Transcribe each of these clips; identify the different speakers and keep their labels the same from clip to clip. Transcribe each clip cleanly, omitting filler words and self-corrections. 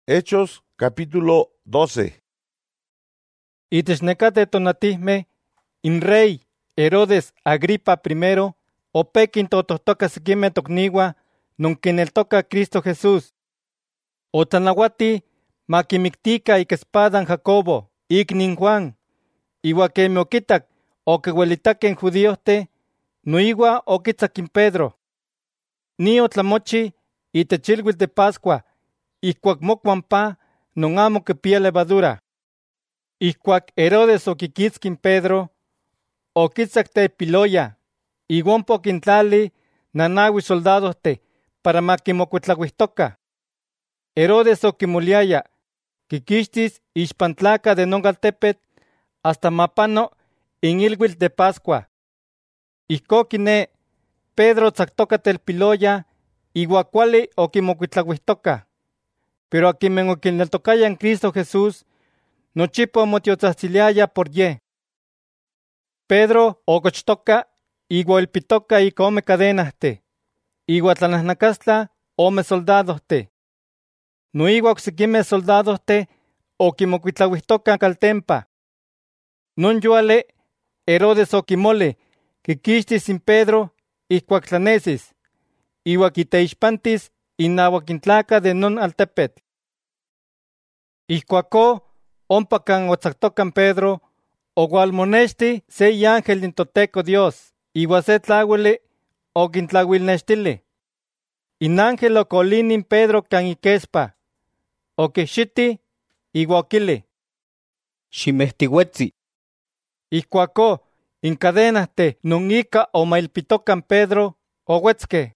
Speaker 1: Hechos capítulo 12.
Speaker 2: Itech necateh tonatihmeh, in rey Herodes Agripa I opeu quintotohtoca sequimeh tocniuah non quineltocah Cristo Jesús. Otlanauati maquimictica ica espada Jacobo, icni Juan, iua quemeh oquitac oquiuelitaqueh in judiohteh, noiua oquitzac in Pedro. Ni otlamochi itech ilhuitl de Pascua, ihcuac mocuah pa non amo quipia levadura. Ihcuac Herodes oquiquitzqui in Pedro, oquitzac tepiloya, iua ompa oquintlali nanaui soldadohteh para maquimocuitlahuihtoca. Herodes oquimoliaya quiquixtis ixpan tlacah de non altepetl hasta mapano in ilhuitl de Pascua. Ihco quiné, Pedro tzactoca telpiloya, iua cuali oquimocuitlahuihtoca. Pero aquimeh oquineltocaya in Cristo Jesús, nochipa omotiotzahtziliaya por ye. Pedro ocochtoca, iua ilpitoca ica ome cadenahteh, iua tlanahnacatztlah ome soldadohteh. Noiua ocsiquimeh soldadohteh oquimocuitlahuihtoca caltempa. Non yuale, Herodes oquimoli quiquixtis in Pedro ihcuac tlanesis, iua quiteixpantis innauac in tlacah de non altepetl. Ihcuacó, ompa can otzactoca in Pedro, oualmonexti se iángel in Toteco Dios, iua se tlauili oquintlauilnextili. In ángel ocolini in Pedro can iquespa, oquixiti, iua oquili:
Speaker 3: Ximehtiuetzi.
Speaker 2: Ihcuacó, in cadenahteh non ica omailpitoca in Pedro ohuetzqueh.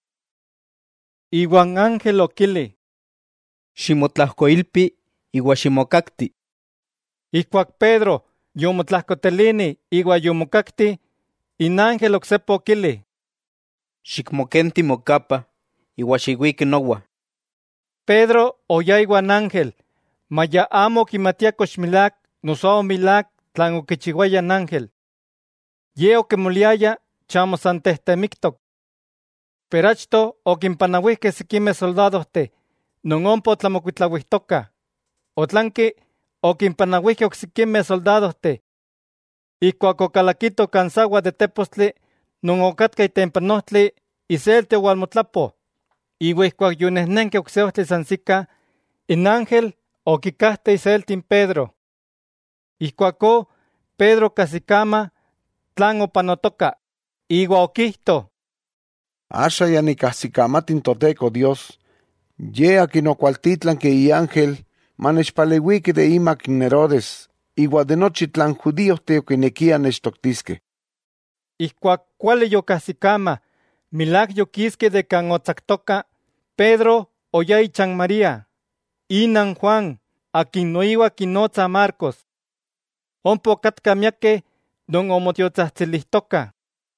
Speaker 2: Iuan ángel oquili:
Speaker 3: Ximotlahcoilpi iua ximocacti.
Speaker 2: Ihcuac Pedro yomotlahcotelini iua yomocacti, in ángel ocsepa oquili:
Speaker 3: Xicmoquenti mocapa iua xiuiqui noua.
Speaker 2: Pedro oya iuan ángel, maya amo quimatia cox milac noso amo milac tlan oquichiuaya in ángel. Ye oquimoliaya chamo san tehtemictoc. Pero achto oquimpanauihqueh sequimeh soldadohteh non ompa otlamocuitlahuihtocah. Otlanqui oquimpanauihqueh ocsiquimeh soldadohteh. Ihcuac ocalaquito can sagua de tepostli non ocatca itempan ohtli, iselti oualmotlapo. Iua ihcuac yonehnenqueh ocse ohtli san sica, in ángel oquicahte iselti in Pedro. Ihcuacó Pedro cahsicama tlan opanotoca, iua oquihto:
Speaker 1: Asha ya nicahsicamatin Toteco Dios, ye aquin ocualtitlanque iángel manechpaleuiqui de imac in Herodes, iua de nochi tlan judiohteh oquinequia nechtoctisqueh.
Speaker 2: Ihcuac cuali yocahsicama, milac yoquisque de can otzactoca, Pedro oya ichan María, inan Juan, aquin noiua quinotza Marcos. Ompa ocatca miaqueh non omotiotzahtzilihtoca.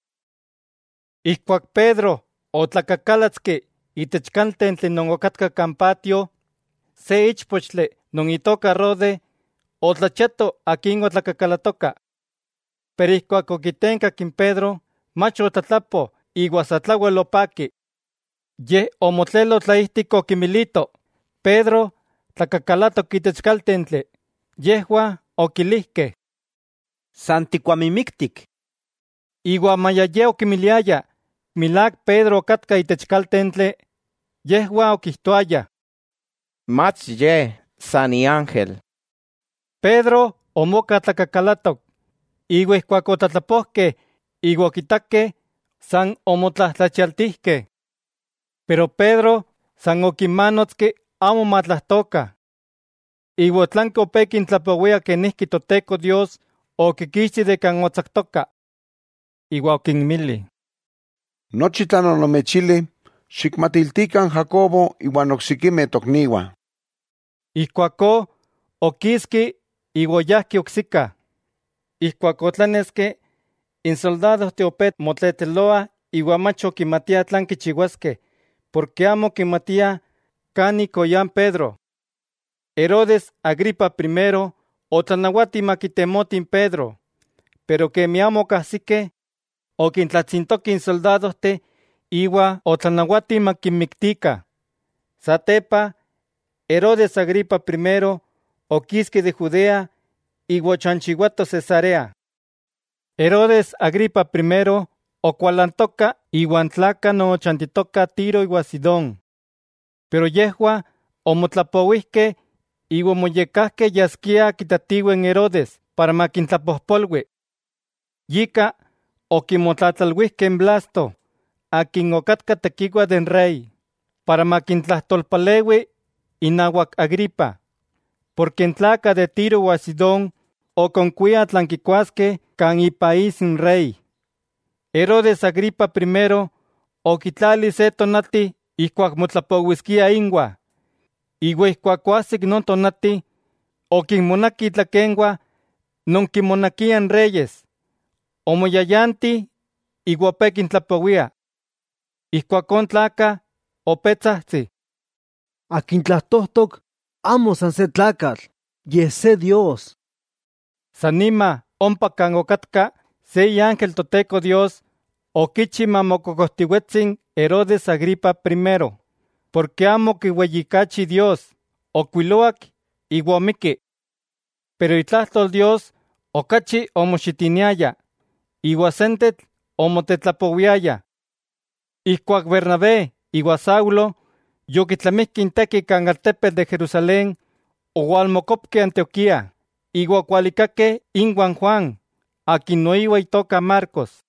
Speaker 2: Ihcuac Pedro otlacacalatzqui itech caltentli non ocatca can patio, se ichpochtli non itoca Rode otlachiato aquin otlacacalatoca. Pero ihcuac oquitencac in Pedro, mach otlatlapo iua sa tlauel opaqui. Yeh omotlelo tlaihtic oquimilito: Pedro tlacacalatoc itech caltentli. Yehua oquilihqueh:
Speaker 3: San ticuamimictic.
Speaker 2: Iua maya ye oquimiliaya milac Pedro ocatca itech caltentli, yehua oquihtoaya:
Speaker 3: Mach ye san iángel.
Speaker 2: Pedro omoca tlacacalatoc, iua ihcuac otlatlapohqueh iua oquitaqueh, san omotlahtlachialtihqueh. Pero Pedro san oquimanotzqui amo matlahtoca. Iua otlanque opeu quintlapouia quenihqui Toteco Dios oquiquixti de can otzactoca. Iua oquinmili:
Speaker 1: Nochi tlan onomechili, xicmatiltican Jacobo iuan ocsiquimeh tocniuah.
Speaker 2: Ihcuacó oquisqui iua oyahqui ocsica. Ihcuac otlanesque, in soldadohteh opeu motleteloah iua mach oquimatiah tlan quichiuasqueh, porque amo quimatiah canic oyan Pedro. Herodes Agripa I otlanauati maquitemoti in Pedro, pero quemeh amo ocahsiqueh, oquintlatzintoqui in soldadohteh iua otlanauati maquinmictica. Satepa, Herodes Agripa I oquisque de Judea iua chanchihuato Cesarea. Herodes Agripa I ocualantoca iuan tlaca no chantitoca Tiro iua Sidón. Pero yehua omotlapouihque iua moyecahque yasquia quitatiuen Herodes para maquintlapohpolui. Yica oquimotlatlalhuihque en Blasto, aquin ocatca tequigua den rey, para maquintlahtolpaleui inauac Agripa, porque en tlaca de Tiro ua Sidón oconcuia tlanquicuasque can ipaís in rey. Herodes Agripa I oquitlali se tonati ihcuac motlapouisquia ingua, iua ihcuac oahsic non tonati oquinmonaqui tlaquengua non quimonaquian reyes, omoyayanti iua ope quintlapouia. Ihcuacon tlaca opetzahtzi:
Speaker 4: Aquintlahtostok amo san se tlacatl, yeh se Dios.
Speaker 2: Sanima ompa can ocatca se iángel Toteco Dios oquichi mamococohtiuetzin Herodes Agripa I, porque amo quiueyicachi Dios, ocuiloac iua omiqui. Pero itlahtol Dios ocachi omoxitiniaya, iua sentetl omotetlapouiaya. Ihcuac Bernabé iua Saulo yoquitlamihque intequi can altepetl de Jerusalén, oualmocopque Antioquía, iua ocualicaque inguan Juan, aquin noiua itoca Marcos.